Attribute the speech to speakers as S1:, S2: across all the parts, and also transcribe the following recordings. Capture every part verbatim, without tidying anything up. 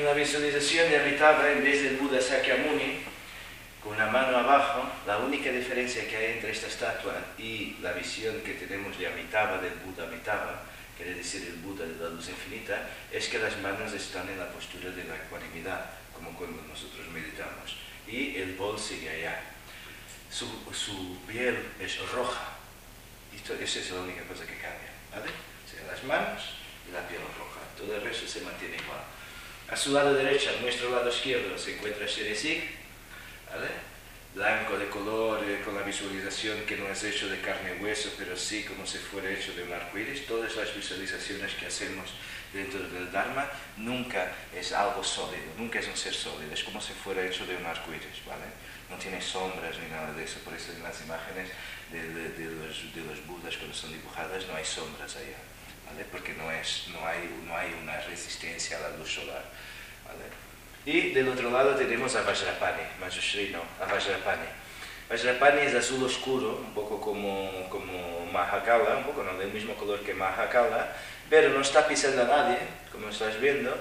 S1: En la visualización de Amitabha, en vez del Buda Sakyamuni, con la mano abajo, la única diferencia que hay entre esta estatua y la visión que tenemos de Amitabha, del Buda Amitabha, quiere decir el Buda de la luz infinita, es que las manos están en la postura de la ecuanimidad, como cuando nosotros meditamos, y el bol sigue allá. Su, su piel es roja, y esto, esa es la única cosa que cambia, ¿vale? O sea, las manos y la piel roja, todo el resto se mantiene igual. A su lado derecho, a nuestro lado izquierdo, se encuentra Sheresig, ¿vale? Blanco de color, eh, con la visualización que no es hecho de carne y hueso, pero sí como si fuera hecho de un arco iris. Todas las visualizaciones que hacemos dentro del Dharma nunca es algo sólido, nunca es un ser sólido, es como si fuera hecho de un arco iris, ¿vale? No tiene sombras ni nada de eso, por eso en las imágenes de, de, de, los, de los budas cuando son dibujadas no hay sombras allá, ¿vale? Porque no, es, no, hay, no hay una resistencia a la luz solar, ¿vale? Y del otro lado tenemos a Vajrapani, Manjushri no, a Vajrapani. Vajrapani es azul oscuro, un poco como, como Mahakala, un poco no del mismo color que Mahakala, pero no está pisando a nadie, como estás viendo.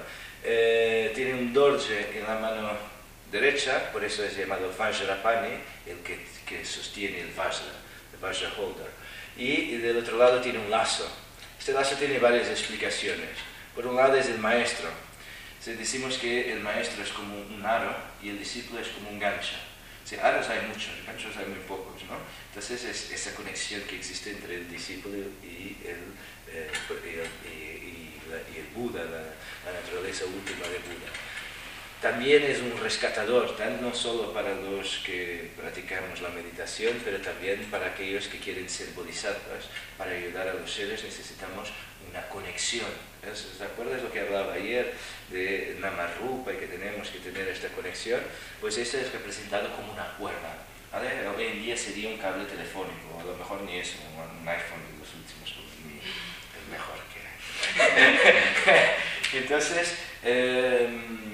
S1: Eh, tiene un dorje en la mano derecha, por eso es llamado Vajrapani, el que, que sostiene el Vajra, el Vajra holder. Y, y del otro lado tiene un lazo. Este lazo tiene varias explicaciones. Por un lado es el maestro. Decimos que el maestro es como un aro y el discípulo es como un gancho. O sea, aros hay muchos, ganchos hay muy pocos, ¿no? Entonces es esa conexión que existe entre el discípulo y el, eh, y el, y, y la, y el Buda, la, la naturaleza última de Buda. También es un rescatador, no solo para los que practicamos la meditación, pero también para aquellos que quieren ser bodhisattvas. Para ayudar a los seres necesitamos una conexión. ¿Se acuerdas lo que hablaba ayer de Namarupa y que tenemos que tener esta conexión? Pues esto es representado como una cuerda, ¿vale? Hoy en día sería un cable telefónico, a lo mejor ni eso, un iPhone de los últimos, ni el mejor que hay. Entonces, eh,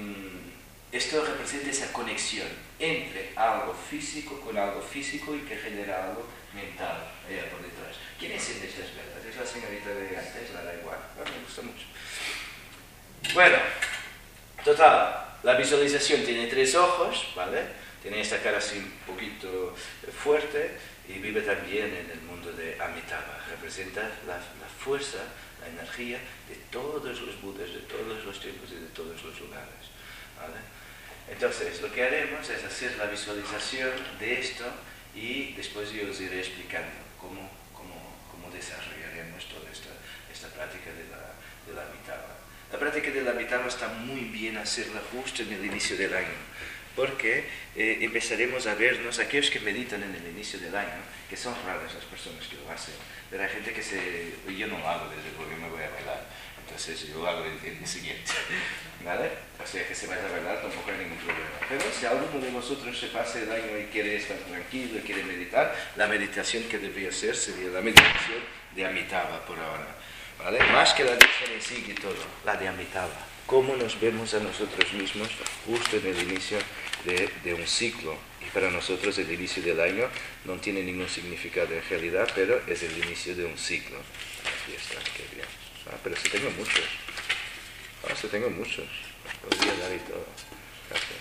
S1: esto representa esa conexión entre algo físico con algo físico y que genera algo mental allá por detrás. ¿Quién es el de estas velas? Es la señorita de antes, la da igual. Bueno, me gusta mucho. Bueno, total, la visualización tiene tres ojos, ¿vale? Tiene esta cara así un poquito fuerte y vive también en el mundo de Amitabha. Representa la, la fuerza, la energía de todos los budas, de todos los tiempos y de todos los lugares, ¿vale? Entonces, lo que haremos es hacer la visualización de esto y después yo os iré explicando cómo, cómo, cómo desarrollaremos toda esta, esta práctica de la, de la Amitabha. La práctica de la Amitabha está muy bien hacerla justo en el inicio del año, porque eh, empezaremos a vernos, aquellos que meditan en el inicio del año, que son raras las personas que lo hacen, pero hay gente que se... yo no lo hago desde porque me voy a bailar, entonces yo lo hago el, el siguiente, ¿vale? O sea que se vaya a bailar tampoco hay ningún problema. Pero si alguno de vosotros se pase el año y quiere estar tranquilo y quiere meditar, la meditación que debería hacer sería la meditación de Amitabha por ahora, ¿vale? Más que la de Sheresig y todo, la de Amitabha. Cómo nos vemos a nosotros mismos justo en el inicio de, de un ciclo. Y para nosotros el inicio del año no tiene ningún significado en realidad, pero es el inicio de un ciclo. Aquí está, qué bien. Ah, pero sí tengo muchos. Ah, sí tengo muchos. Podría dar y todo. Gracias.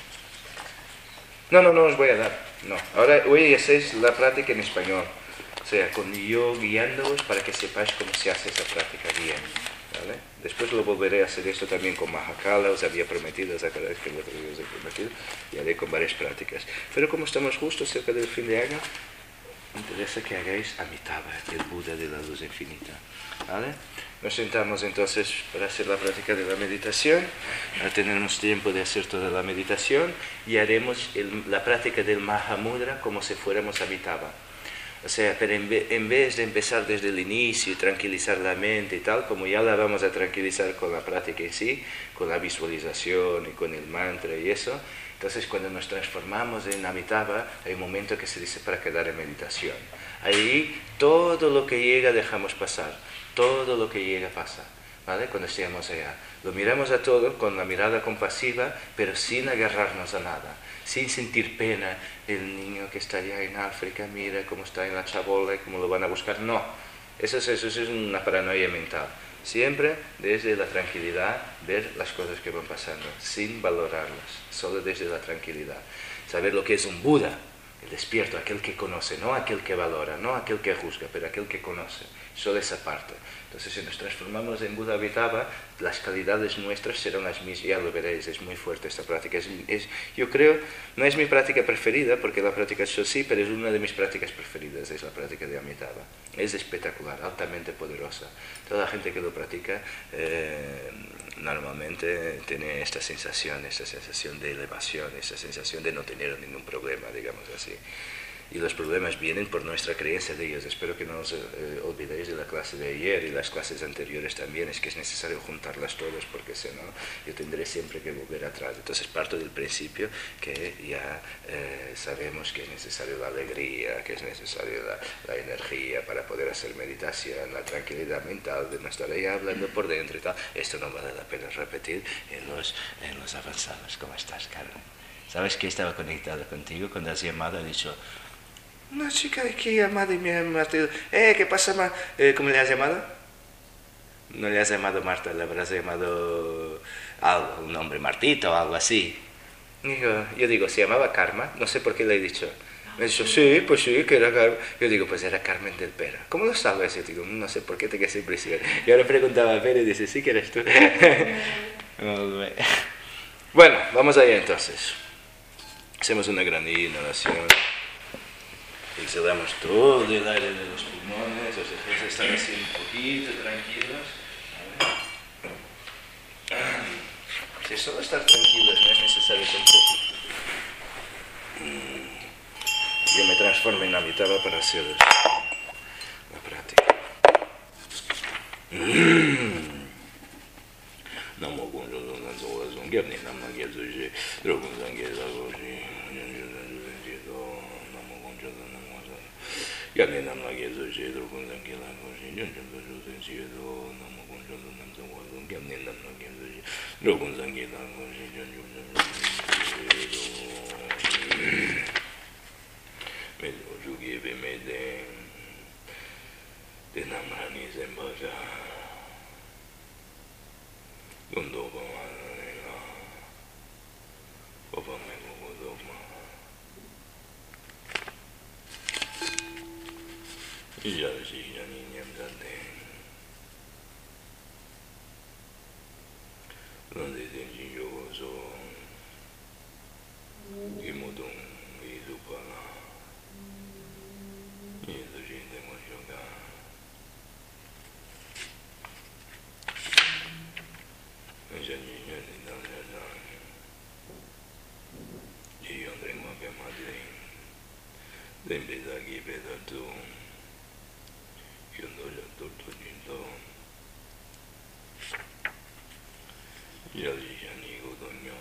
S1: No, no, no os voy a dar. No. Ahora hoy hacéis la práctica en español. O sea, con yo guiándoos para que sepáis cómo se hace esa práctica bien. ¿Vale? Después lo volveré a hacer esto también con Mahakala, os había prometido, os acordáis que el otro día os he prometido, y haré con varias prácticas. Pero como estamos justo cerca del fin de año, me interesa que hagáis Amitabha, el Buda de la luz infinita. ¿Vale? Nos sentamos entonces para hacer la práctica de la meditación, tenemos tiempo de hacer toda la meditación y haremos el, la práctica del Mahamudra como si fuéramos Amitabha. O sea, pero en, ve, en vez de empezar desde el inicio y tranquilizar la mente y tal, como ya la vamos a tranquilizar con la práctica en sí, con la visualización y con el mantra y eso, entonces cuando nos transformamos en Amitabha, hay un momento que se dice para quedar en meditación. Ahí todo lo que llega dejamos pasar, todo lo que llega pasa, ¿vale? Cuando estemos allá. Lo miramos a todo con la mirada compasiva, pero sin agarrarnos a nada. Sin sentir pena, el niño que está allá en África, mira cómo está en la chabola y cómo lo van a buscar. No, eso es, eso es una paranoia mental. Siempre desde la tranquilidad, ver las cosas que van pasando, sin valorarlas, solo desde la tranquilidad. Saber lo que es un Buda, el despierto, aquel que conoce, no aquel que valora, no aquel que juzga, pero aquel que conoce, solo esa parte. Entonces, si nos transformamos en Buda Amitabha, las calidades nuestras serán las mismas, ya lo veréis, es muy fuerte esta práctica. Es, es, yo creo, no es mi práctica preferida, porque la práctica es sí, pero es una de mis prácticas preferidas, es la práctica de Amitabha. Es espectacular, altamente poderosa. Toda la gente que lo practica eh, normalmente tiene esta sensación, esta sensación de elevación, esta sensación de no tener ningún problema, digamos así. Y los problemas vienen por nuestra creencia de ellos. Espero que no os eh, olvidéis de la clase de ayer y las clases anteriores también. Es que es necesario juntarlas todas porque si no, yo tendré siempre que volver atrás. Entonces parto del principio que ya eh, sabemos que es necesario la alegría, que es necesario la, la energía para poder hacer meditación, la tranquilidad mental de no estar ahí hablando por dentro y tal. Esto no vale la pena repetir en los, en los avanzados. ¿Cómo estás, Carmen? ¿Sabes que estaba conectado contigo cuando has llamado? He dicho... Una chica de aquí llamada y me ha llamado. Eh, ¿qué pasa, ma? Eh, ¿Cómo le has llamado? No le has llamado Marta, le habrás llamado algo, un nombre, Martita o algo así. Digo, yo digo, se llamaba Karma, no sé por qué le he dicho. Me ha dicho, sí, pues sí, que era Carmen. Yo digo, pues era Carmen del Pera. ¿Cómo lo sabes? Yo digo, no sé por qué te quedé esa impresión. Y ahora preguntaba a Pera y dice, sí que eres tú. Bueno, vamos allá entonces. Hacemos una gran inhalación. Exhalamos todo el aire de los pulmones, os dejéis estar así un poquito tranquilos. Si solo estar tranquilos no es necesario tampoco. Yo me transformo en Amitabha para hacer la práctica. Namo Gunjo Nanzo Zongyabni Namna Gyatsuji Drogun Zangyeza Goji Yabni Namna Gyatsuji Drogun Zangyeza Goji Junjun Dojo Zenshiedo Namo Gunjo Nanzo Zongyabni Namna Gyatsuji Drogun Zangyeza Goji Junjun Dojo Medo Jugi Bimede Denamrani Zembaja Gundo Bamanela Baba Mego Godoma Yashi Yani Nyamzande Lande Zenji Yogozo Imodon Izupala Yizuji Demoshoga Jani Yani Danzazan Jiyondre Mwabe Madre Dembezagi Bedatu Yondo Jantorto Jinto Yaji Yani Godonyo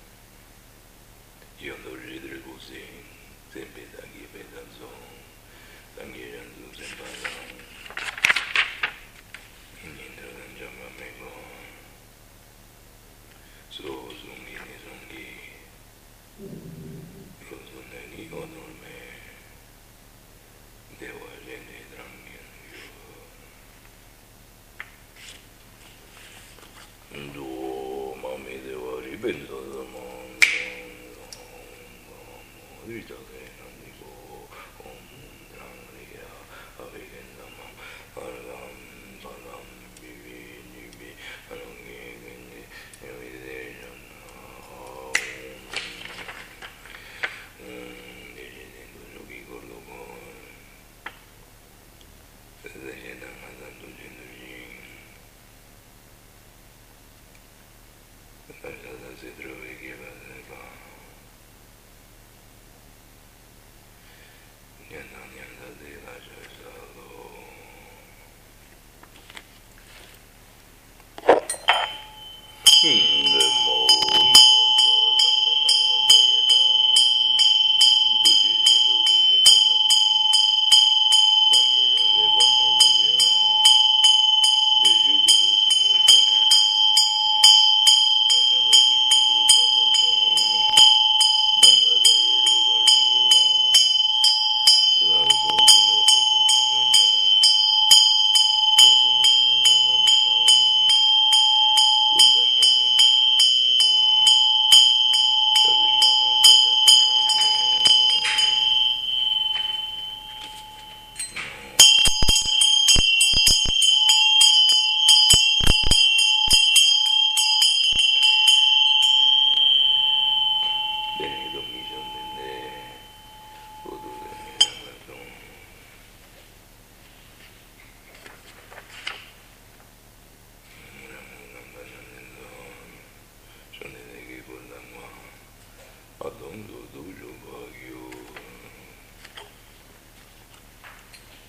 S1: Yondo Jidre Gusi Dembezagi Bedatu Tangi Janzu Zembala Indra Zanjama Mego So Zungi ni Zungi Yozune ni Onorme Dewa Jene Drangyan Do Mami Dewa Ribenzo Zaman Rita Nandiko Om Drangriya Avike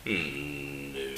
S2: Mm, eh.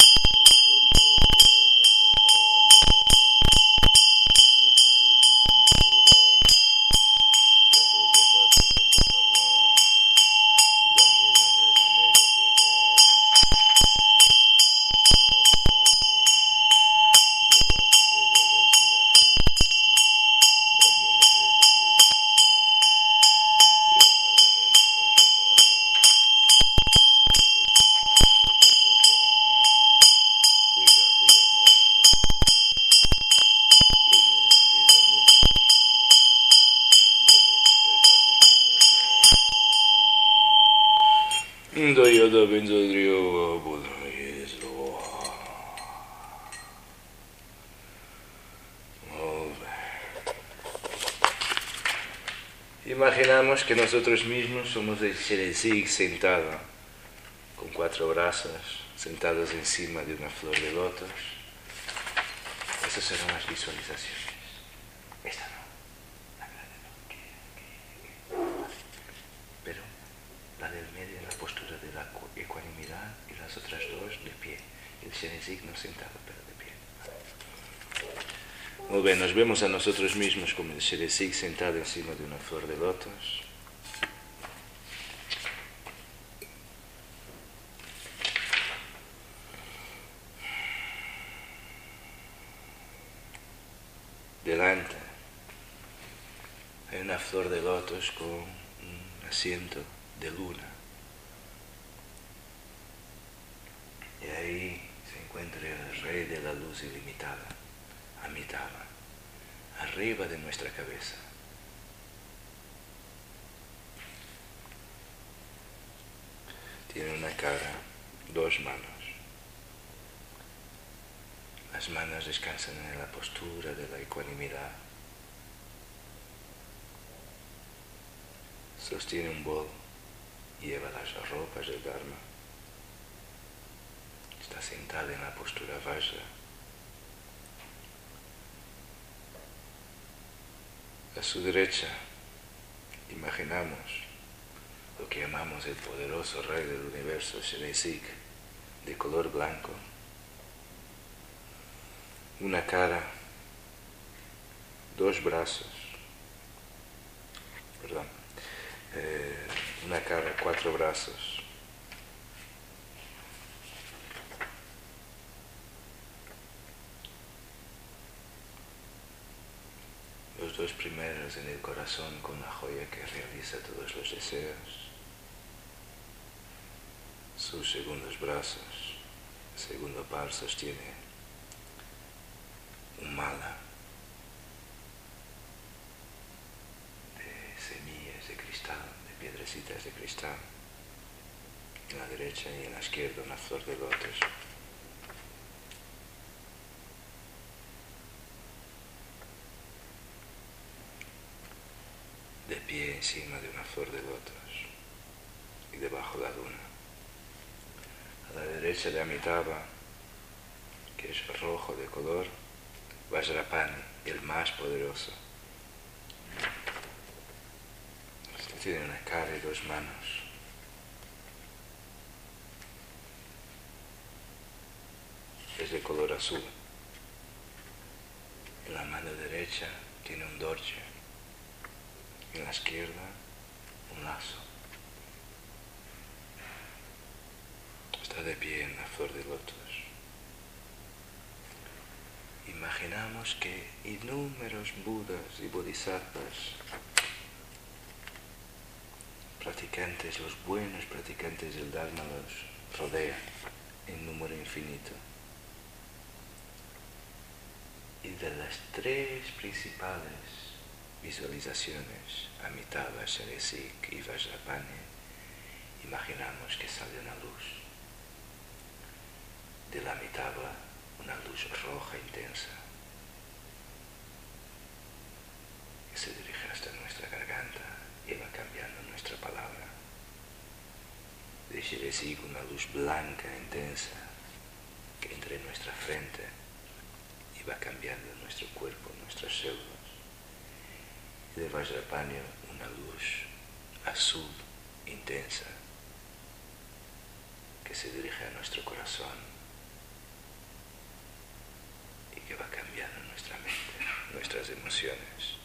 S2: Da yada benzadriyo Buddha Yeso.
S1: Imaginamos que nosotros mismos somos el Sherezig sentado, con cuatro brazos, sentados encima de una flor de lotos. Esas serán las visualizaciones. Esta no, la grande no, que, que, que. Pero la del medio en la postura de la ecuanimidad y las otras dos de pie. El Sherezig no sentado, pero de pie. Muy bien, nos vemos a nosotros mismos como el Sherezig sentado encima de una flor de lotos. Delante hay una flor de lotos con un asiento de luna. Y ahí se encuentra el Rey de la Luz Ilimitada, Amitabha, arriba de nuestra cabeza. Tiene una cara, dos manos. Las manos descansan en la postura de la ecuanimidad. Sostiene un bol y lleva las ropas del Dharma. Está sentada en la postura Vajra. A su derecha, imaginamos lo que llamamos el poderoso Rey del Universo, Sherezig, de color blanco. Una cara, dos brazos, perdón, eh, una cara, cuatro brazos. Los dos primeros en el corazón con la joya que realiza todos los deseos. Sus segundos brazos, el segundo par sostiene un mala de semillas de cristal, de piedrecitas de cristal. En la derecha y en la izquierda una flor de lotos. De pie encima de una flor de lotos y debajo la luna. A la derecha de Amitabha, que es rojo de color, Vajrapani, el más poderoso. Este tiene una cara y dos manos. Es de color azul. En la mano derecha tiene un dorje. En la izquierda un lazo. Está de pie en la flor de lotos. Imaginamos que innúmeros Budas y Bodhisattvas, practicantes, los buenos practicantes del Dharma, los rodean en número infinito. Y de las tres principales visualizaciones, Amitabha, Sherezig y Vajrapani, imaginamos que sale una luz. De la Amitabha, una luz roja intensa que se dirige hasta nuestra garganta y va cambiando nuestra palabra. De Sherezig, una luz blanca intensa que entra en nuestra frente y va cambiando nuestro cuerpo, nuestras células. Y de Vajrapani, una luz azul intensa que
S2: que se dirige a nuestro corazón y que va cambiando nuestra mente, nuestras emociones.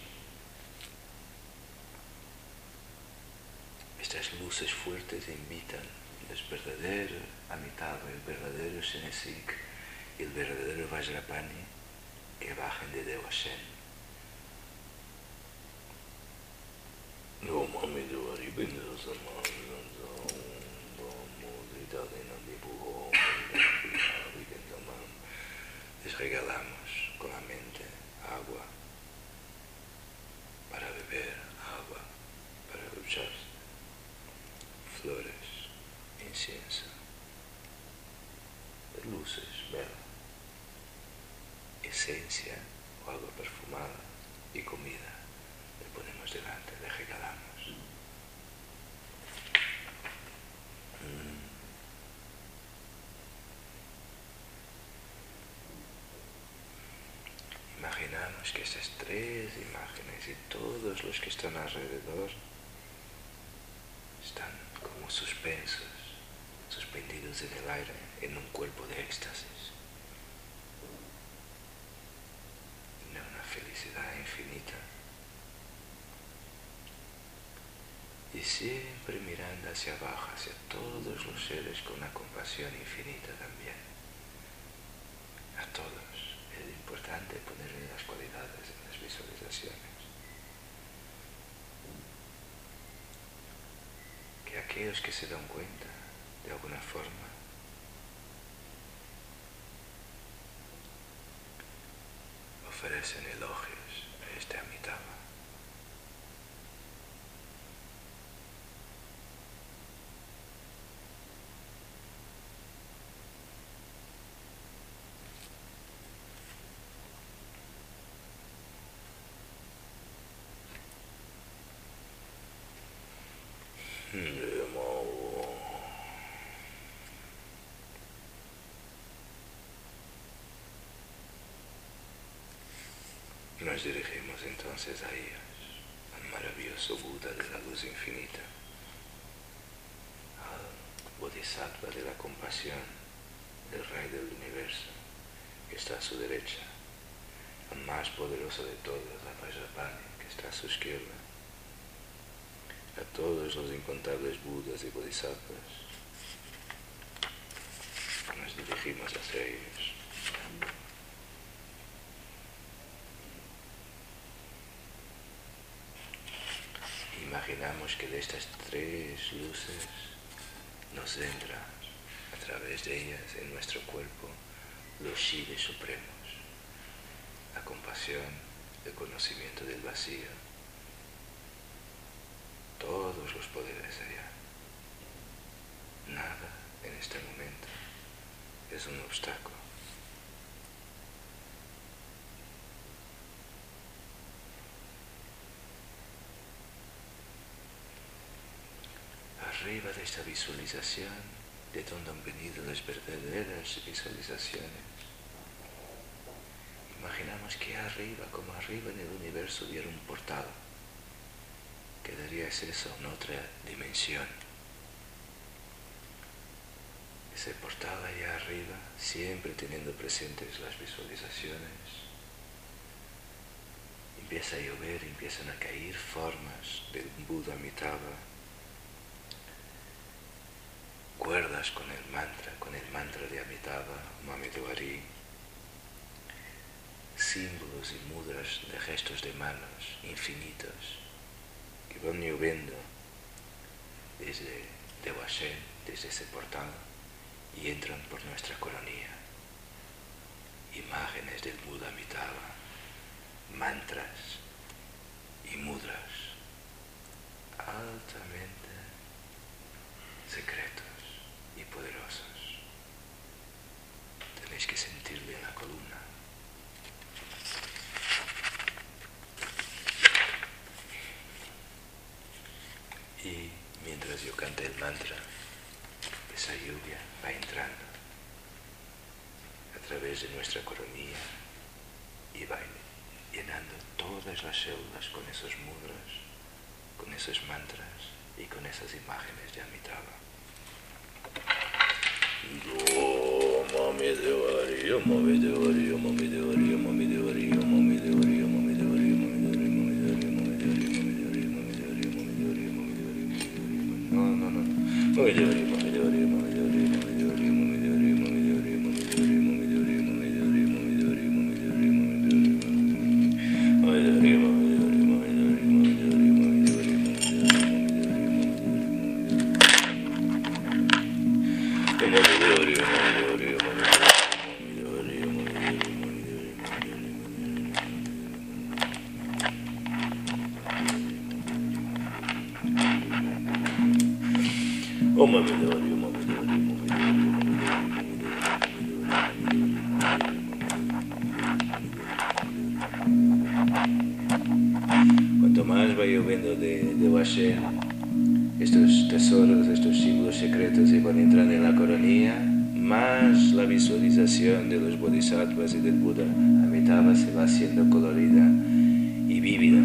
S2: Estas luces fuertes invitan el verdadero Amitabha, el verdadero Shenasik y el verdadero Vajrapani que bajen de Devashen. No mami do aribendo sama les regalamos con la mente agua para beber, agua para ducharse, flores, incienso, luces, vela, esencia o agua perfumada y comida. Le ponemos delante, le regalamos. Mm. Imaginamos que estas tres imágenes y todos los que están alrededor están como suspensos, suspendidos en el aire, en un cuerpo de éxtasis, de una felicidad infinita. Y siempre mirando hacia abajo, hacia todos los seres con una compasión infinita también. A todos. Es importante ponerle las cualidades en las visualizaciones. Que aquellos que se dan cuenta, de alguna forma, ofrecen elogios a este Amitabha. Nos dirigimos entonces a ellos, al maravilloso Buda de la luz infinita, al Bodhisattva de la compasión, el Rey del universo, que está a su derecha, al más poderoso de todos, la Vajrapani, que está a su izquierda, a todos los incontables Budas y Bodhisattvas. Nos dirigimos hacia ellos. Imaginamos que de estas tres luces nos entra a través de ellas en nuestro cuerpo los Shives supremos, la compasión, el conocimiento del vacío, todos los poderes allá. Nada en este momento es un obstáculo. Arriba de esta visualización, de donde han venido las verdaderas visualizaciones, imaginamos que arriba, como arriba en el universo, hubiera un portal que daría acceso a una otra dimensión. Ese portal allá arriba, siempre teniendo presentes las visualizaciones, empieza a llover, empiezan a caer formas del Buda Amitabha, cuerdas con el mantra, con el mantra de Amitabha, Mamedwari, símbolos y mudras de gestos de manos infinitos que van lloviendo desde Devashen, desde ese portal, y entran por nuestra coronilla. Imágenes del Buda Amitabha, mantras y mudras altamente secretos y poderosos. Tenéis que sentirle en la columna. Y mientras yo cante el mantra, esa lluvia va entrando a través de nuestra coronilla y va llenando todas las células con esos mudras, con esos mantras y con esas imágenes de Amitabha. Cuanto más vaya viendo de, de Washem, estos tesoros, estos símbolos secretos que van entrando en la coronilla, más la visualización de los bodhisattvas y del Buda Amitabha se va haciendo colorida y vívida.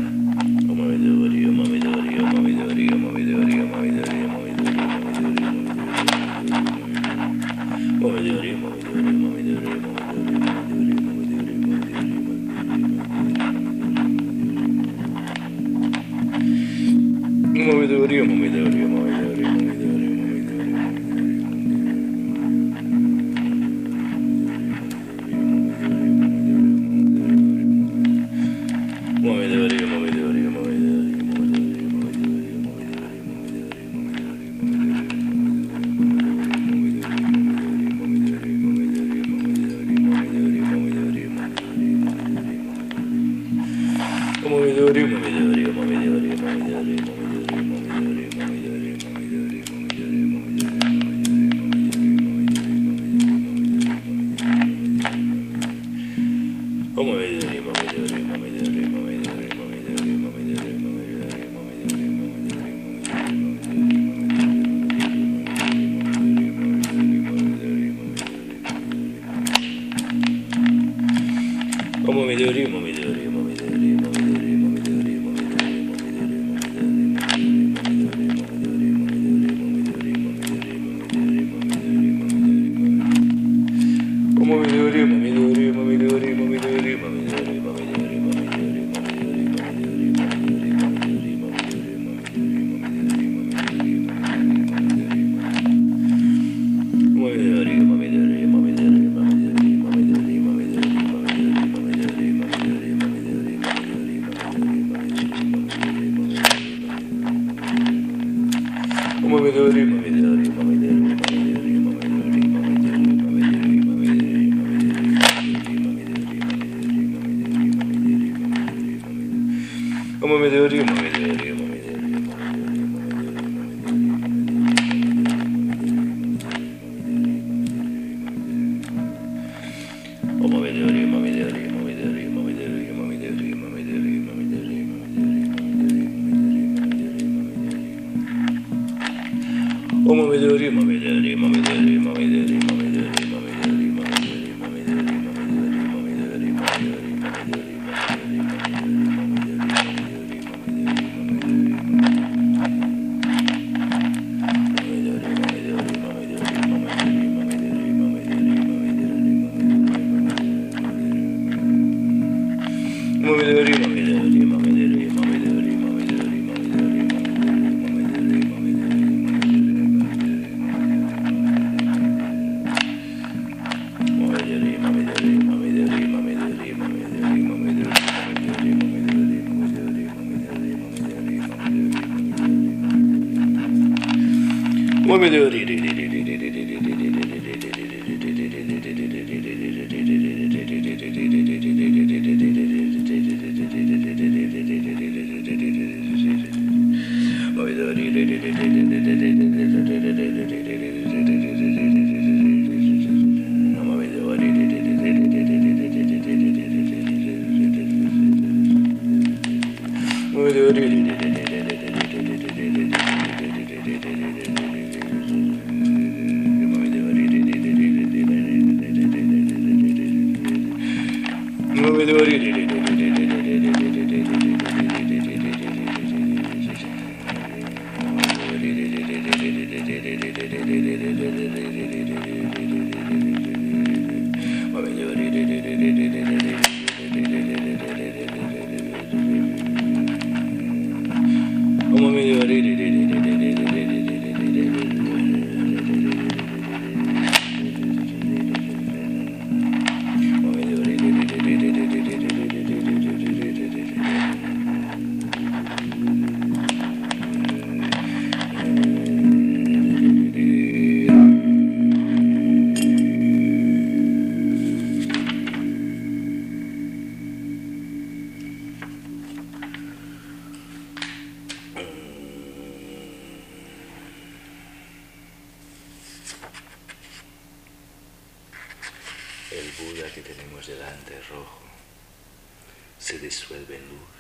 S2: el Buda que tenemos delante rojo se disuelve en luz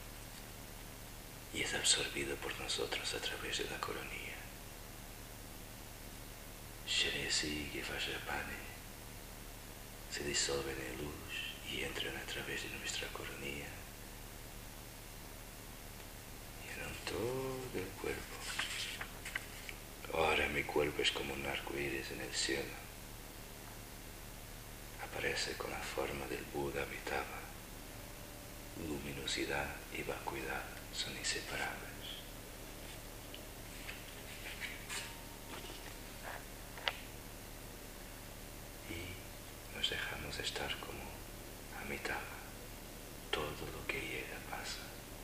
S2: y es absorbido por nosotros a través de la coronilla. Shresi y Vajrapani se disuelven en luz y entran a través de nuestra coronilla, llenan todo el cuerpo. Ahora mi cuerpo es como un arco iris en el cielo. Aparece con la forma del Buda Amitabha. Luminosidad y vacuidad son inseparables. Y nos dejamos estar como Amitabha. Todo lo que llega pasa.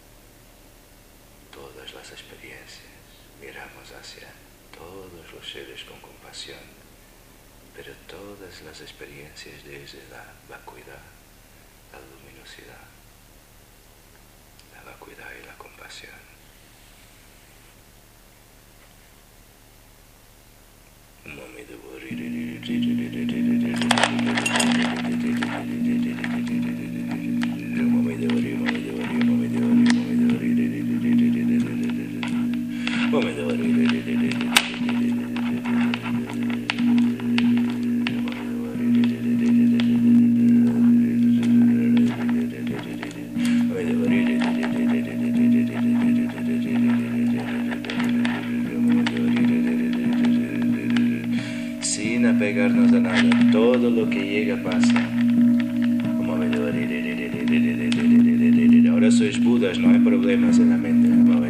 S2: Todas las experiencias. Miramos hacia todos los seres con compasión, pero todas las experiencias desde la vacuidad, la luminosidad, la vacuidad y la compasión. Sin apegarnos a nada, todo lo que llega pasa. Ahora sois Budas, no hay problemas en la mente.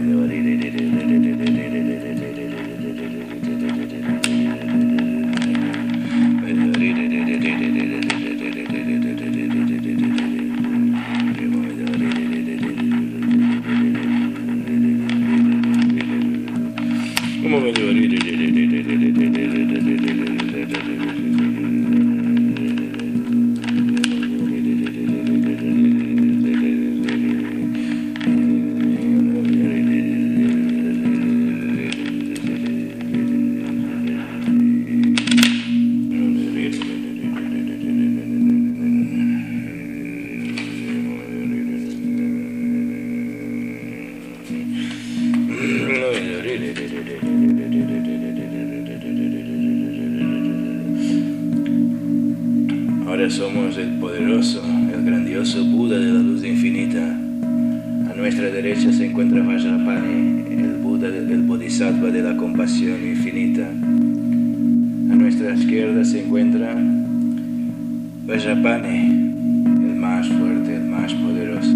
S2: Somos el poderoso, el grandioso Buda de la luz infinita. A nuestra derecha se encuentra Vajrapani, el Buda, el Bodhisattva de la compasión infinita. A nuestra izquierda se encuentra Vajrapani, el más fuerte, el más poderoso.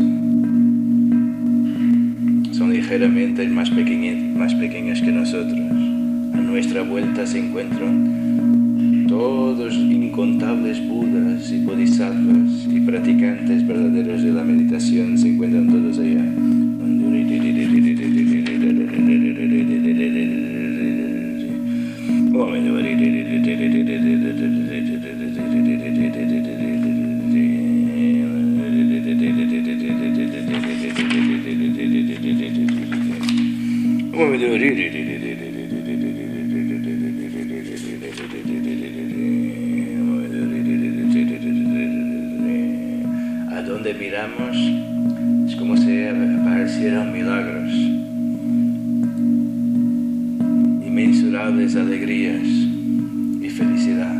S2: Son ligeramente más pequeñas, más pequeñas que nosotros. A nuestra vuelta se encuentran todos incontables Budas y Bodhisattvas y practicantes verdaderos de la meditación se encuentran todos allá. Donde miramos es como si aparecieran milagros, inmensurables alegrías y felicidad.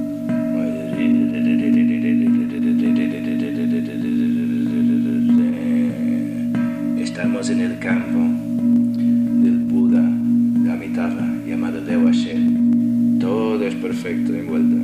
S2: Estamos en el campo del Buda de Amitabha llamado Devashen. Todo es perfecto envuelto.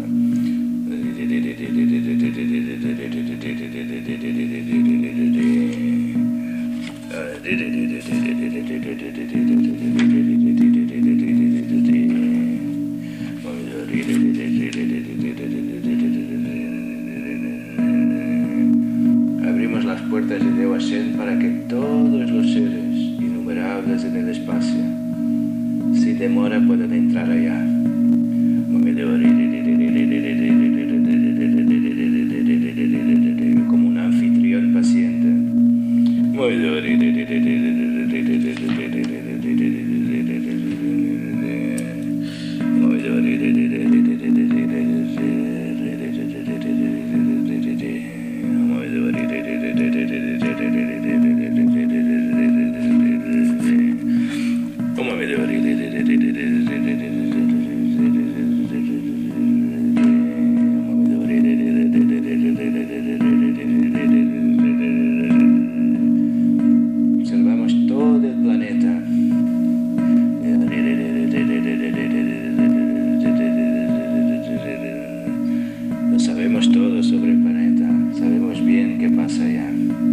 S2: Abrimos las puertas de Devashen para que todos los seres innumerables en el espacio, sin demora, puedan entrar allá. Como un anfitrión paciente. Sabemos todo sobre el planeta, sabemos bien qué pasa allá.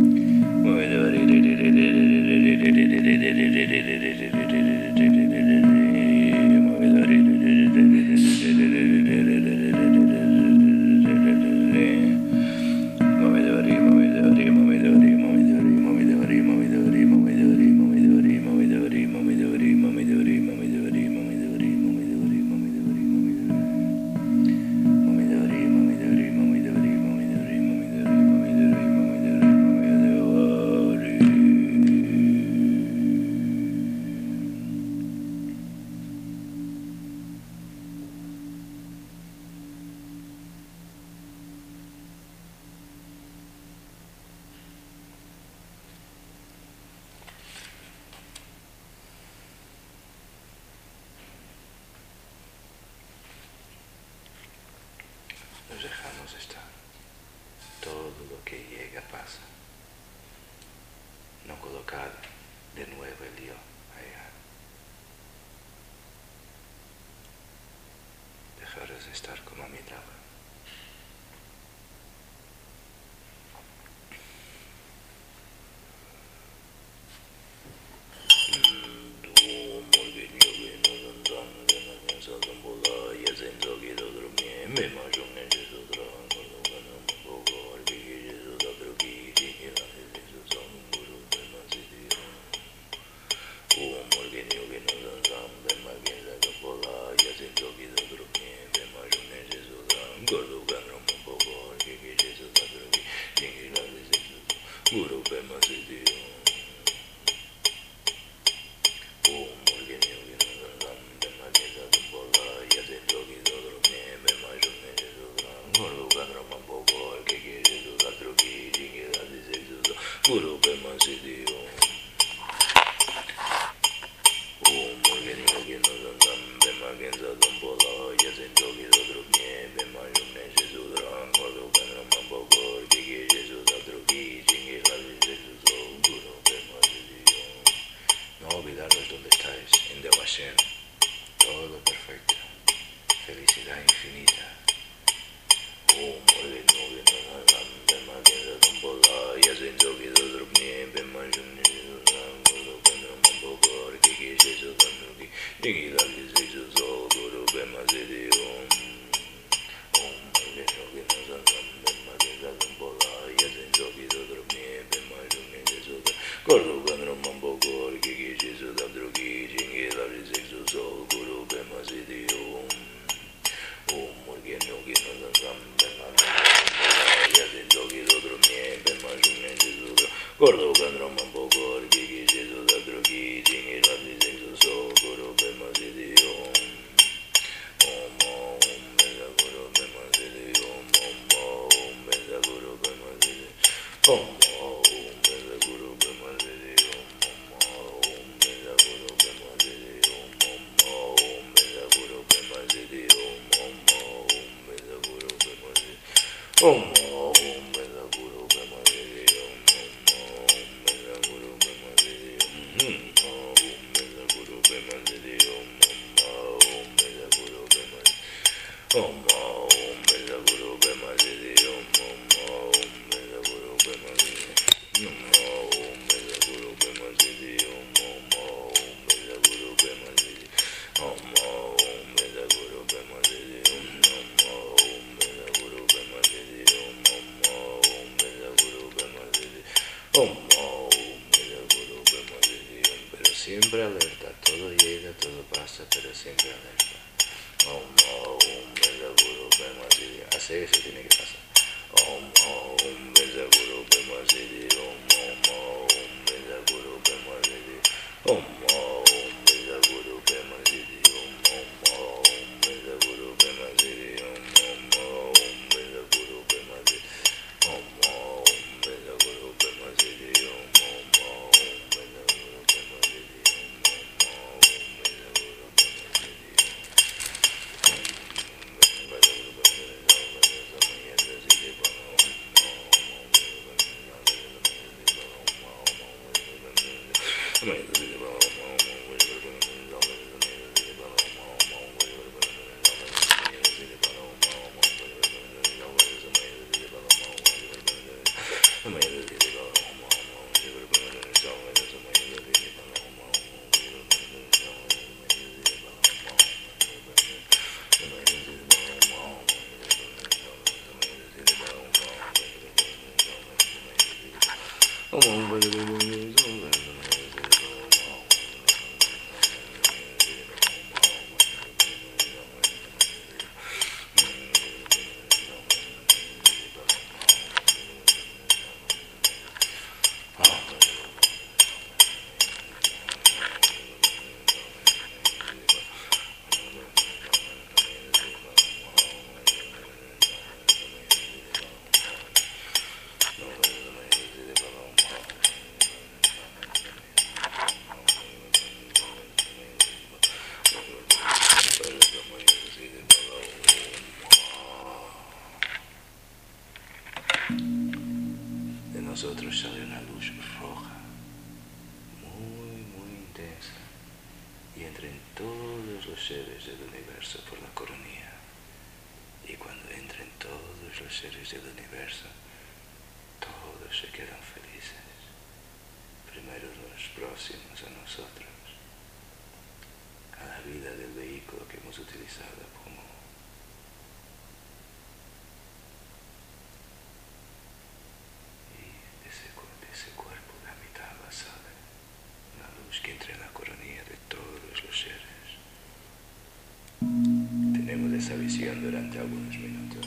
S2: Nos dejamos estar. Todo lo que llega pasa. No colocar de nuevo el yo allá. Dejarles estar como a mi lado. Todo perfecto, felicidad infinita. Siempre alerta, todo llega, todo pasa, pero siempre alerta. Hace eso tiene que pasar. nosotros sale una luz roja, muy, muy intensa, y entra en todos los seres del universo por la coronilla. Y cuando entra en todos los seres del universo, todos se quedan felices. Primero los próximos a nosotros, a la vida del vehículo que hemos utilizado como ese cuerpo de Amitabha sale una luz que entra en la coronilla de todos los seres. Tenemos esa visión durante algunos minutos.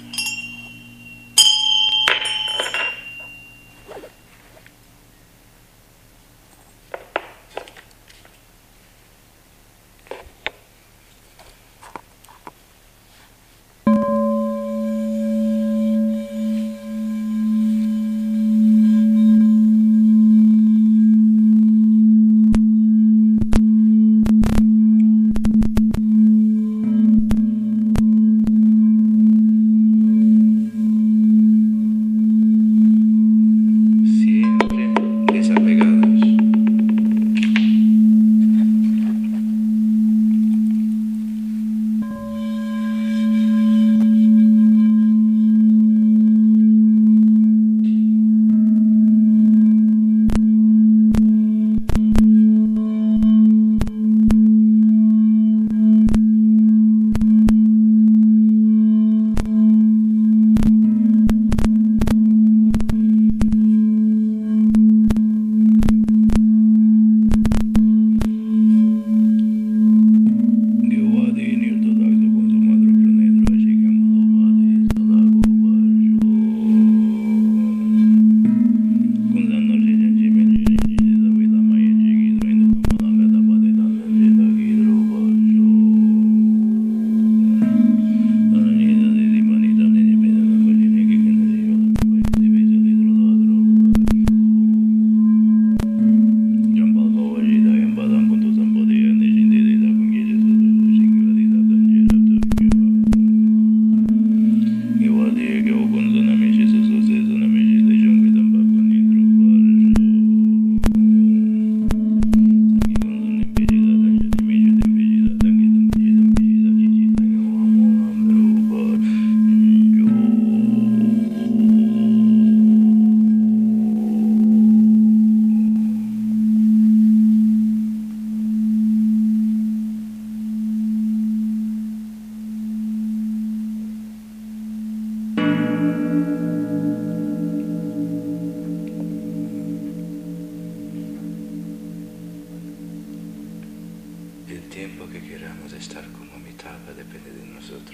S2: El tiempo que queramos estar como Amitabha depende de nosotros.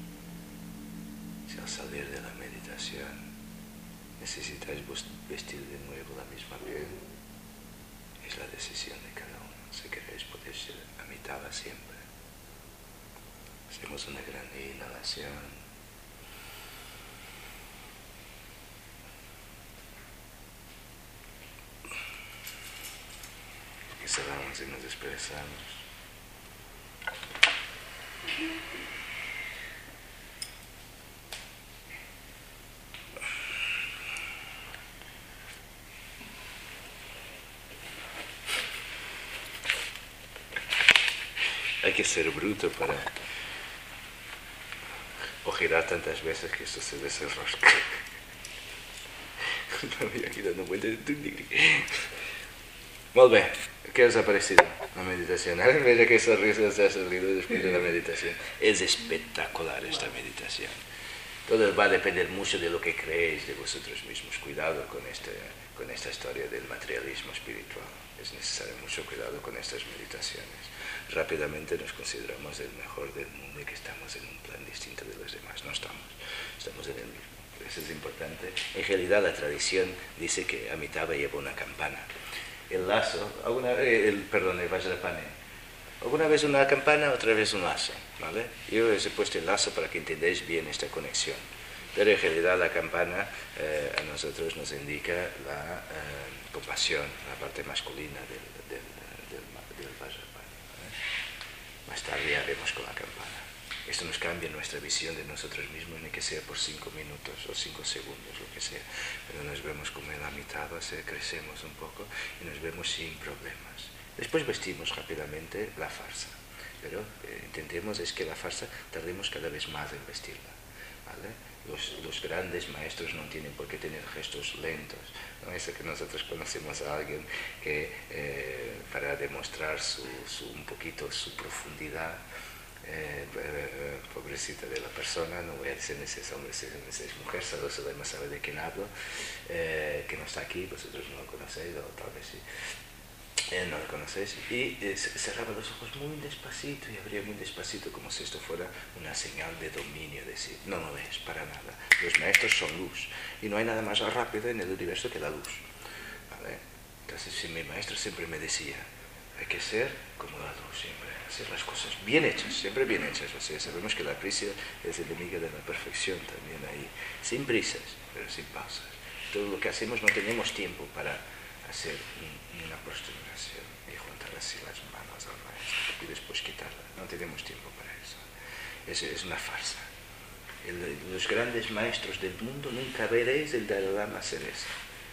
S2: Si al salir de la meditación necesitáis vestir de nuevo la misma piel, es la decisión de cada uno. Si queréis podéis ser Amitabha siempre. Hacemos una gran inhalación. Exhalamos y nos expresamos. Hay que ser bruto para o girar tantas veces que esto se desenrosca. Estoy aquí dando vueltas. Molt bé, què us ha parecido la meditación? A ver, mira qué sonrisa se ha salido después de la meditación. Es espectacular esta meditación. Todo va a depender mucho de lo que creéis de vosotros mismos. Cuidado con, este, con esta historia del materialismo espiritual. Es necesario mucho cuidado con estas meditaciones. Rápidamente nos consideramos el mejor del mundo y que estamos en un plan distinto de los demás. No estamos, estamos en el mismo. Eso es importante. En realidad la tradición dice que Amitabha lleva una campana. El lazo, alguna, el, perdón, el Vajrapani. Alguna vez una campana, otra vez un lazo, ¿vale? Yo os he puesto el lazo para que entendáis bien esta conexión. Pero en realidad la campana eh, a nosotros nos indica la eh, compasión, la parte masculina del, del, del, del Vajrapani, ¿vale? Más tarde haremos con la campana. Esto nos cambia nuestra visión de nosotros mismos, ni que sea por cinco minutos o cinco segundos, lo que sea. Pero nos vemos como en la mitad, o sea, crecemos un poco y nos vemos sin problemas. Después vestimos rápidamente la farsa, pero eh, intentemos es que la farsa tardemos cada vez más en vestirla, ¿vale? Los, los grandes maestros no tienen por qué tener gestos lentos, ¿no? Eso que nosotros conocemos a alguien que eh, para demostrar su, su, un poquito su profundidad, Eh, eh, pobrecita de la persona, no voy a decir si es hombre, si es mujer, solo Sulaima sabe de quién hablo, eh, que no está aquí, vosotros no lo conocéis, o tal vez sí, eh, no lo conocéis, y eh, cerraba los ojos muy despacito y abría muy despacito como si esto fuera una señal de dominio, decir, no, no es para nada, los maestros son luz, y no hay nada más rápido en el universo que la luz, ¿vale? Entonces, si mi maestro siempre me decía, hay que ser como la luz siempre, hacer las cosas bien hechas, siempre bien hechas. O sea, sabemos que la prisa es enemiga de la perfección también ahí, sin prisas, pero sin pausas. Todo lo que hacemos no tenemos tiempo para hacer un, una prostración y juntar así las manos al maestro y después quitarla. No tenemos tiempo para eso. Es, es una farsa. El, los grandes maestros del mundo nunca veréis el Dalai Lama hacer eso.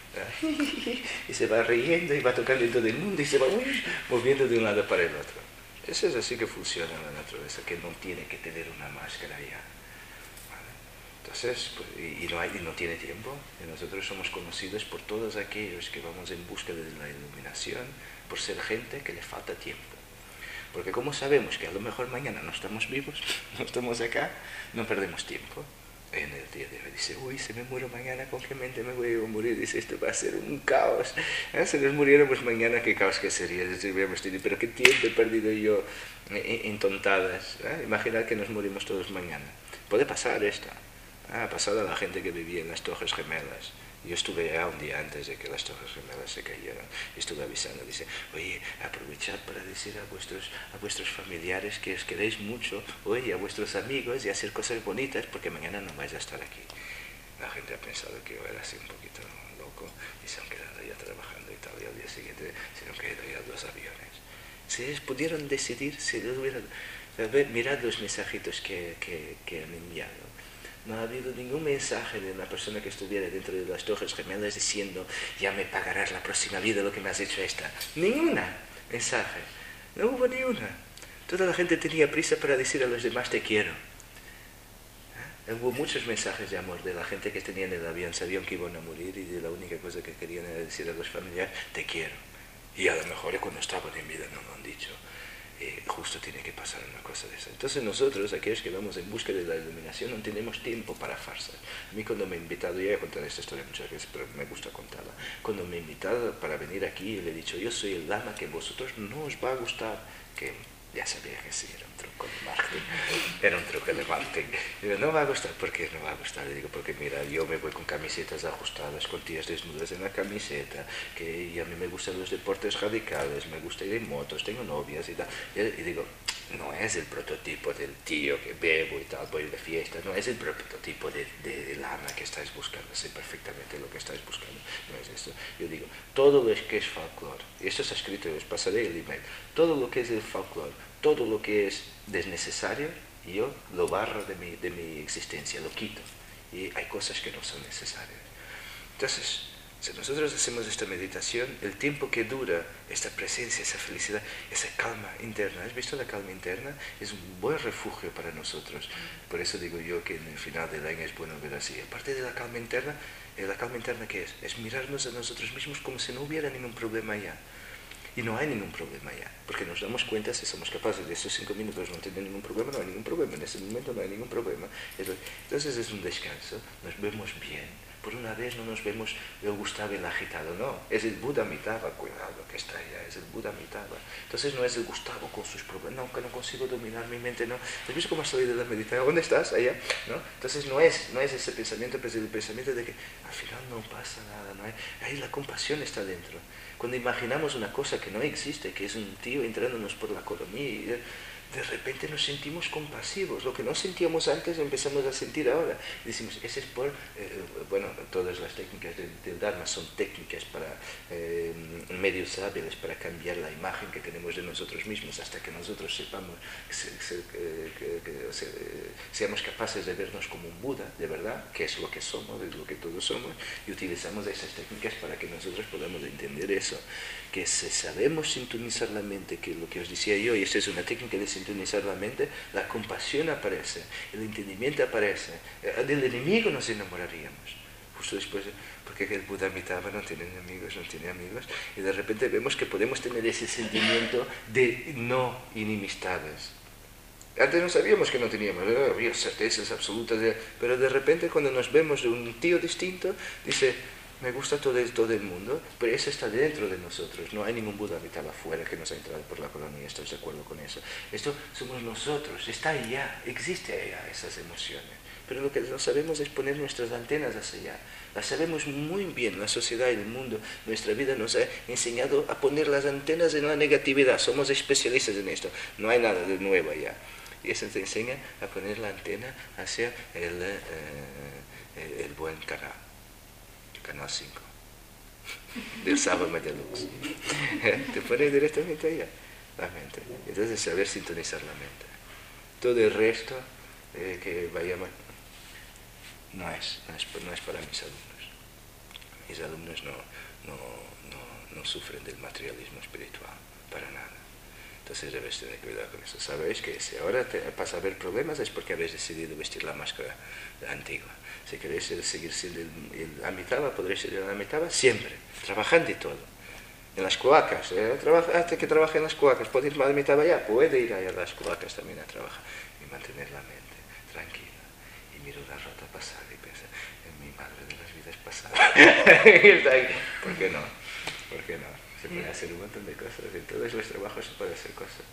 S2: Y se va riendo y va tocando en todo el mundo y se va uy, moviendo de un lado para el otro. Eso es así que funciona la naturaleza, que no tiene que tener una máscara ya, ¿vale? Entonces, pues, y, y, no hay, y no tiene tiempo. Y nosotros somos conocidos por todos aquellos que vamos en busca de la iluminación, por ser gente que le falta tiempo. Porque como sabemos que a lo mejor mañana no estamos vivos, no estamos acá, no perdemos tiempo. En el día de hoy dice, uy, si me muero mañana, ¿con qué mente me voy a morir? Dice, esto va a ser un caos. ¿Eh? Si nos muriéramos mañana, ¿qué caos que sería? Dice, pero qué tiempo he perdido yo en tontadas. ¿Eh? Imaginar que nos morimos todos mañana. Puede pasar esto. ¿Eh? Ha pasado a la gente que vivía en las Torres Gemelas. Yo estuve allá un día antes de que las Torres Gemelas se cayeran y estuve avisando, dice, oye, aprovechad para decir a vuestros, a vuestros familiares que os queréis mucho, oye, a vuestros amigos y hacer cosas bonitas porque mañana no vais a estar aquí. La gente ha pensado que yo era así un poquito loco y se han quedado ya trabajando y tal, y al día siguiente se han caído ya dos aviones. Si ellos pudieron decidir, si ellos hubieran, mirad los mensajitos que, que, que han enviado. No ha habido ningún mensaje de una persona que estuviera dentro de las Torres Gemelas diciendo ya me pagarás la próxima vida lo que me has hecho esta. Ninguna mensaje. No hubo ni una. Toda la gente tenía prisa para decir a los demás te quiero. ¿Eh? Hubo muchos mensajes de amor de la gente que tenía en el avión. Sabían que iban a morir y de la única cosa que querían era decir a los familiares te quiero. Y a lo mejor cuando estaban en vida no lo han dicho. Eh, justo tiene que pasar una cosa de esa. Entonces nosotros, aquellos que vamos en busca de la iluminación, no tenemos tiempo para farsas. A mí cuando me he invitado, ya he contado esta historia muchas veces, pero me gusta contarla. Cuando me he invitado para venir aquí, le he dicho, yo soy el Lama que vosotros no os va a gustar, que ya sabía que sí, era un truco de marketing, era un truco de marketing. Digo, no va a gustar, ¿por qué no va a gustar? Le digo, porque mira, yo me voy con camisetas ajustadas, con tías desnudas en la camiseta, que y a mí me gustan los deportes radicales, me gusta ir en motos, tengo novias y tal. Y, y digo, no es el prototipo del tío que bebo y tal, voy de fiesta, no es el prototipo de, de, de lama que estáis buscando, sé perfectamente lo que estáis buscando, no es esto. Yo digo, todo lo que es folclore, y esto está escrito, os pasaré el email, todo lo que es el folclore, todo lo que es desnecesario, yo lo barro de mi, de mi existencia, lo quito, y hay cosas que no son necesarias. Entonces, si nosotros hacemos esta meditación, el tiempo que dura esta presencia, esa felicidad, esa calma interna, ¿has visto la calma interna? Es un buen refugio para nosotros. Por eso digo yo que en el final del año es bueno ver así. Aparte de la calma interna, Eh, la calma interna, ¿qué es? Es mirarnos a nosotros mismos como si no hubiera ningún problema ya. Y no hay ningún problema ya, porque nos damos cuenta, si somos capaces de esos cinco minutos no tener ningún problema, no hay ningún problema, en ese momento no hay ningún problema. Entonces es un descanso, nos vemos bien, por una vez no nos vemos el Gustavo el agitado, no, es el Buda Amitabha, cuidado que está allá, es el Buda Amitabha. Entonces no es el Gustavo con sus problemas, no, que no consigo dominar mi mente, no. ¿Has visto cómo has salido de la meditación? ¿Dónde estás? Allá, ¿no? Entonces no es, no es ese pensamiento, pero es el pensamiento de que al final no pasa nada, no hay, ahí la compasión está dentro. Cuando imaginamos una cosa que no existe, que es un tío entrándonos por la columna, y de repente nos sentimos compasivos. Lo que no sentíamos antes empezamos a sentir ahora. Y decimos, ese es por, eh, bueno, todas las técnicas del, del Dharma son técnicas para eh, medios hábiles para cambiar la imagen que tenemos de nosotros mismos hasta que nosotros sepamos, se, se, que, que, que se, seamos capaces de vernos como un Buda, de verdad, que es lo que somos, es lo que todos somos, y utilizamos esas técnicas para que nosotros podamos entender eso, que si sabemos sintonizar la mente, que lo que os decía yo, y esta es una técnica de sintonizar la mente, la compasión aparece, el entendimiento aparece, del enemigo nos enamoraríamos. Justo después, porque el Buda Amitabha no tiene enemigos, no tiene amigos, y de repente vemos que podemos tener ese sentimiento de no inimistades. Antes no sabíamos que no teníamos, ¿verdad? Había certezas absolutas, de, pero de repente cuando nos vemos de un tío distinto, dice, me gusta todo el, todo el mundo, pero eso está dentro de nosotros. No hay ningún Buda Amitabha afuera que nos ha entrado por la colonia, ¿estás de acuerdo con eso? Esto somos nosotros, está allá, existe allá esas emociones. Pero lo que no sabemos es poner nuestras antenas hacia allá. Las sabemos muy bien, la sociedad y el mundo, nuestra vida nos ha enseñado a poner las antenas en la negatividad. Somos especialistas en esto, no hay nada de nuevo allá. Y eso te enseña a poner la antena hacia el, eh, el, el buen canal. Canal cinco del Sábado Deluxe. Te pone directamente allá la mente. Entonces saber sintonizar la mente. Todo el resto eh, que vayamos no es, no es no es para mis alumnos. Mis alumnos no, no, no, no sufren del materialismo espiritual para nada. Entonces debes tener cuidado con eso. Sabéis que si ahora te pasa a haber problemas es porque habéis decidido vestir la máscara antigua. Si queréis seguir siendo el, el Amitabha, podréis ser el Amitabha siempre, trabajando y todo. En las cloacas, ¿eh? Trabaja, hasta que trabaje en las cloacas, ¿puede ir al Amitabha ya? Puede ir a las cloacas también a trabajar y mantener la mente tranquila. Y miro la rota pasada y pienso, en mi madre de las vidas pasadas. ¿Por qué no? ¿Por qué no? Se puede hacer un montón de cosas, en todos los trabajos se puede hacer cosas.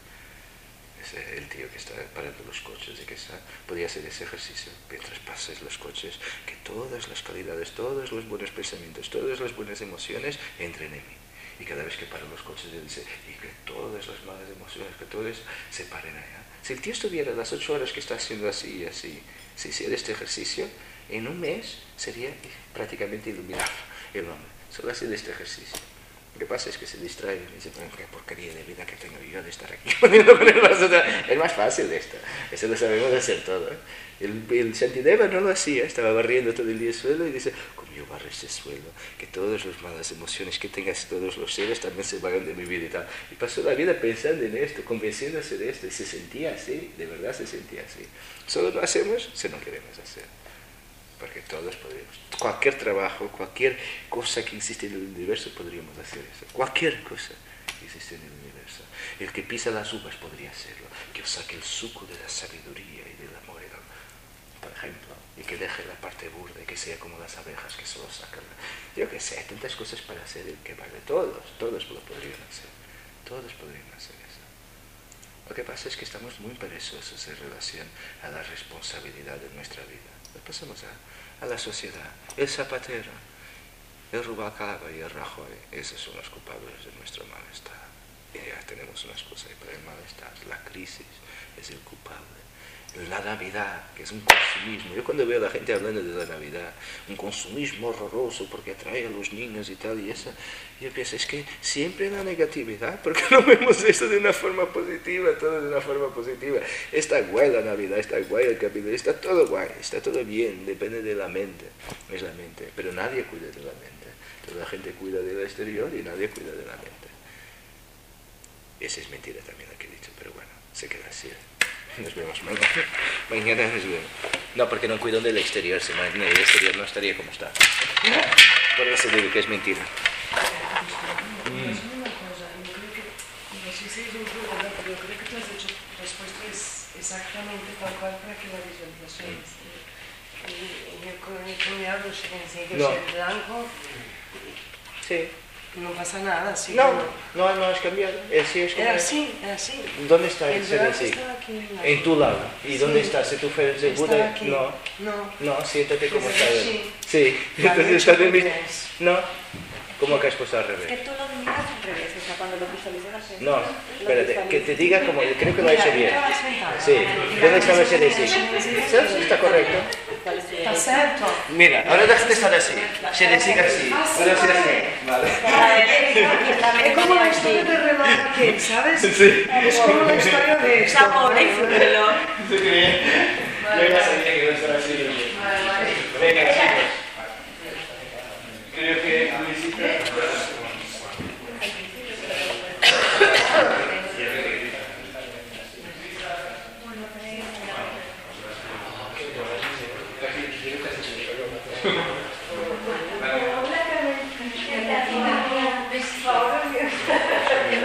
S2: Es el tío que está parando los coches y que está, podría hacer ese ejercicio mientras pases los coches, que todas las calidades, todos los buenos pensamientos, todas las buenas emociones entren en mí. Y cada vez que paro los coches, él dice, y que todas las malas emociones, que todas se paren allá. Si el tío estuviera las ocho horas que está haciendo así y así, si hiciera este ejercicio, en un mes sería prácticamente iluminado el hombre, solo hacer este ejercicio. Lo que pasa es que se distraen y dicen, qué porquería de vida que tengo yo de estar aquí poniendo con el vaso. Es más fácil esto, eso lo sabemos hacer todo. ¿eh? El, el Shantideva no lo hacía, estaba barriendo todo el día el suelo y dice, como yo barro este suelo, que todas las malas emociones que tengas todos los seres también se vayan de mi vida y tal. Y pasó la vida pensando en esto, convenciéndose de esto, y se sentía así, de verdad se sentía así. Solo lo hacemos si no queremos hacer. Porque todos podríamos, cualquier trabajo, cualquier cosa que existe en el universo podríamos hacer eso, cualquier cosa que existe en el universo. El que pisa las uvas podría hacerlo, que saque el suco de la sabiduría y del amor, por ejemplo, y que deje la parte burda y que sea como las abejas que solo sacan. Yo qué sé, hay tantas cosas para hacer el que vale, todos, todos lo podrían hacer, todos podrían hacer eso. Lo que pasa es que estamos muy perezosos en relación a la responsabilidad de nuestra vida. Pasamos a, a la sociedad. El zapatero, el Rubalcaba y el Rajoy, esos son los culpables de nuestro malestar. Y ya tenemos unas cosas ahí para el malestar. La crisis es el culpable. La Navidad, que es un consumismo. Yo cuando veo a la gente hablando de la Navidad, un consumismo horroroso porque atrae a los niños y tal y eso, yo pienso, es que siempre la negatividad, ¿por qué no vemos esto de una forma positiva, todo de una forma positiva? Está guay la Navidad, está guay el capítulo, está todo guay, está todo bien, depende de la mente, no es la mente, pero nadie cuida de la mente, toda la gente cuida del exterior y nadie cuida de la mente. Esa es mentira también la que he dicho, pero bueno, se queda así. Nos vemos mañana. Mañana nos vemos. No, porque no cuido del exterior. Si mañana el exterior no estaría como está. Por eso digo que es mentira.
S3: Mm. Una cosa, yo creo que, no sé si es un problema, pero yo creo que tú has hecho respuesta es exactamente tal cual para que la visualización esté. Y yo con mi cuñado se le enseña
S2: No.
S3: el blanco,
S2: Sí.
S3: no pasa nada, sí.
S2: No, no, no has cambiado. Es así, es como
S3: Era
S2: es.
S3: así, era así.
S2: ¿Dónde está
S3: El
S2: el
S3: blanco
S2: C D C?
S3: estaba aquí en la-
S2: En tu lado. ¿Y
S3: Sí.
S2: dónde está? Si tú fueras de
S3: Está
S2: Buda.
S3: aquí.
S2: No.
S3: No.
S2: No, siéntate como
S3: Pues
S2: está.
S3: así.
S2: Sí.
S3: Vale,
S2: Entonces está de mí.
S3: pues.
S2: No. ¿Cómo que has puesto al
S4: Es que
S2: revés?
S4: tú lo miras al revés, o sea, cuando lo visualizas así.
S2: No,
S4: lo
S2: espérate,
S4: visualizas.
S2: que te diga como. Creo que lo ha
S3: Mira,
S2: hecho bien.
S3: mira la sentada.
S2: Sí. ¿Dónde está el C D C? ¿Sí? ¿Está correcto?
S4: ¿Cuál es tu
S3: Está certo.
S1: Mira, ahora déjate estar así. Se le sigue así. Ahora sí así. Vale.
S4: La derecha y la
S3: Es como la
S4: media
S3: historia
S4: así.
S3: de Renato King, ¿sabes?
S2: Sí.
S3: Es como la historia de esto.
S4: Está pobre y fútbolo.
S1: Yo ya sabía que iba a estar así. Venga, chicos. Creo que Luisita.
S5: Por favor,